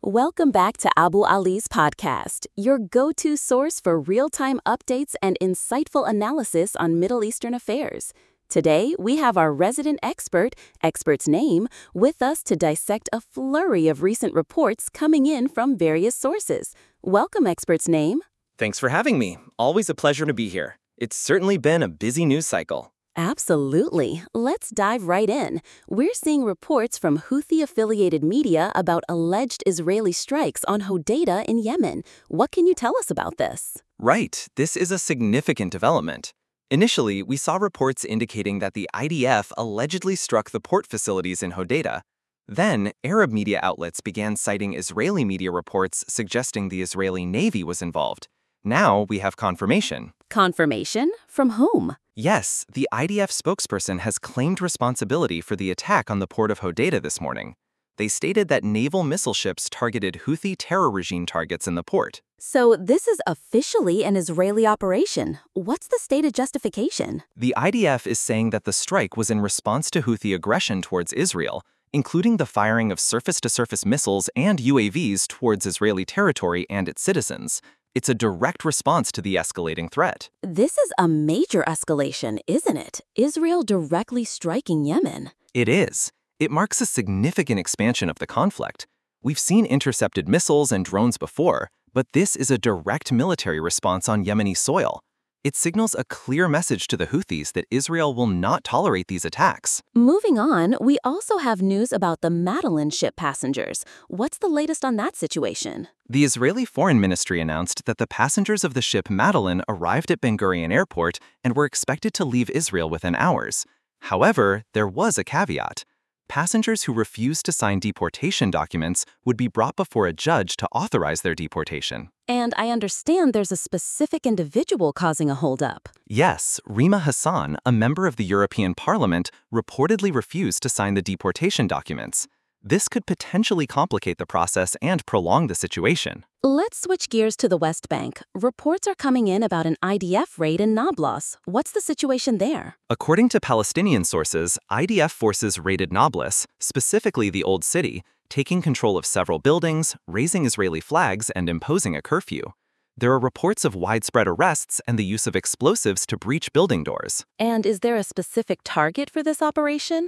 Welcome back to Abu Ali's podcast, your go-to source for real-time updates and insightful analysis on Middle Eastern affairs. Today, we have our resident expert's name, with us to dissect a flurry of recent reports coming in from various sources. Welcome, expert's name. Thanks for having me. Always a pleasure to be here. It's certainly been a busy news cycle. Absolutely. Let's dive right in. We're seeing reports from Houthi-affiliated media about alleged Israeli strikes on Hodeidah in Yemen. What can you tell us about this? Right, this is a significant development. Initially, we saw reports indicating that the IDF allegedly struck the port facilities in Hodeidah. Then, Arab media outlets began citing Israeli media reports suggesting the Israeli Navy was involved. Now we have confirmation. Confirmation? From whom? Yes, the IDF spokesperson has claimed responsibility for the attack on the port of Hodeidah this morning. They stated that naval missile ships targeted Houthi terror regime targets in the port. So this is officially an Israeli operation. What's the stated justification? The IDF is saying that the strike was in response to Houthi aggression towards Israel, including the firing of surface-to-surface missiles and UAVs towards Israeli territory and its citizens. It's a direct response to the escalating threat. This is a major escalation, isn't it? Israel directly striking Yemen. It is. It marks a significant expansion of the conflict. We've seen intercepted missiles and drones before, but this is a direct military response on Yemeni soil. It signals a clear message to the Houthis that Israel will not tolerate these attacks. Moving on, we also have news about the Madeline ship passengers. What's the latest on that situation? The Israeli Foreign Ministry announced that the passengers of the ship Madeline arrived at Ben Gurion Airport and were expected to leave Israel within hours. However, there was a caveat. Passengers who refused to sign deportation documents would be brought before a judge to authorize their deportation. And I understand there's a specific individual causing a holdup. Yes, Rima Hassan, a member of the European Parliament, reportedly refused to sign the deportation documents. This could potentially complicate the process and prolong the situation. Let's switch gears to the West Bank. Reports are coming in about an IDF raid in Nablus. What's the situation there? According to Palestinian sources, IDF forces raided Nablus, specifically the Old City, taking control of several buildings, raising Israeli flags, and imposing a curfew. There are reports of widespread arrests and the use of explosives to breach building doors. And is there a specific target for this operation?